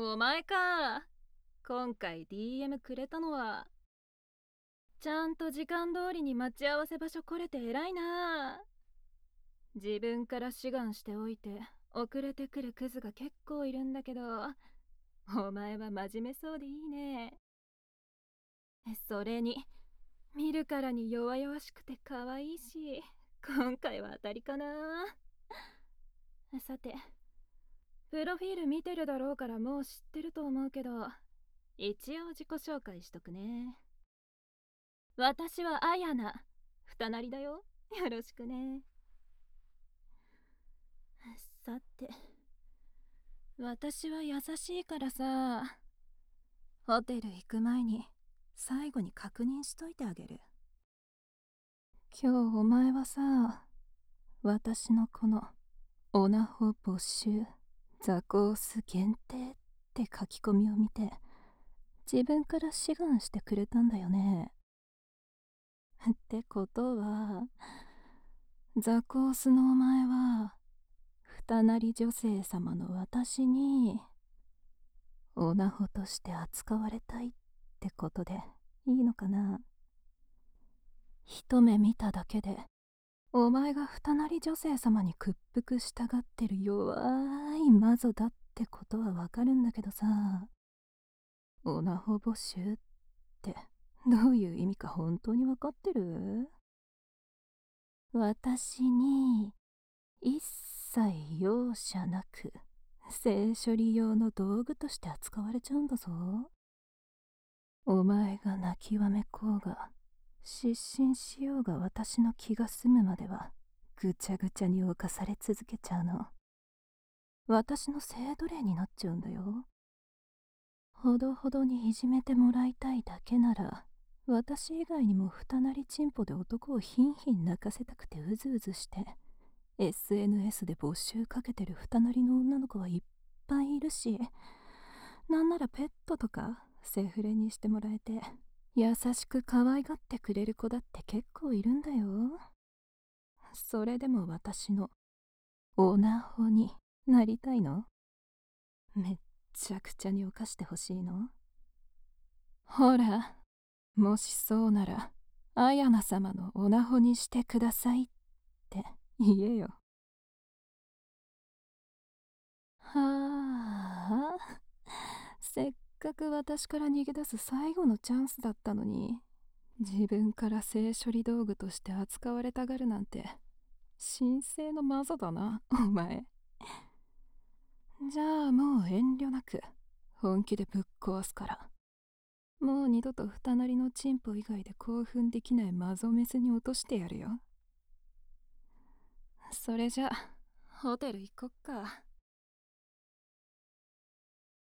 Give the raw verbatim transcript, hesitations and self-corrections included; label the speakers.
Speaker 1: お前か。今回 ディーエム くれたのは。ちゃんと時間通りに待ち合わせ場所来れて偉いな。自分から志願しておいて遅れてくるクズが結構いるんだけど、お前は真面目そうでいいね。それに見るからに弱々しくて可愛いし、今回は当たりかな。さて、プロフィール見てるだろうからもう知ってると思うけど、一応自己紹介しとくね。私はアヤナ、二なりだよ。よろしくね。さて、私は優しいからさ、ホテル行く前に最後に確認しといてあげる。今日お前はさ、私のこのオナホ募集ザコース限定って書き込みを見て自分から志願してくれたんだよね。ってことはザコースのお前は二なり女性様の私にオナホとして扱われたいってことでいいのかな。一目見ただけでお前が二なり女性様に屈服したがってる弱い魔女だってことはわかるんだけどさ、オナホ募集ってどういう意味か本当にわかってる？私に一切容赦なく性処理用の道具として扱われちゃうんだぞ。お前が泣きわめこうが失神しようが私の気が済むまではぐちゃぐちゃに侵され続けちゃうの。私の性奴隷になっちゃうんだよ。ほどほどにいじめてもらいたいだけなら、私以外にも二なりチンポで男をヒンヒン泣かせたくてうずうずして エスエヌエス で募集かけてる二なりの女の子はいっぱいいるし、なんならペットとかセフレにしてもらえて優しく可愛がってくれる子だって結構いるんだよ。それでも私のオナホになりたいの？めっちゃくちゃに犯してほしいの？ほら、もしそうならアヤナ様のオナホにしてくださいって言えよ。はあ、せっかく私から逃げ出す最後のチャンスだったのに、自分から性処理道具として扱われたがるなんて神聖の魔女だな、お前。じゃあもう遠慮なく本気でぶっ壊すから。もう二度と二なりのチンポ以外で興奮できないマゾメスに落としてやるよ。それじゃホテル行こっか。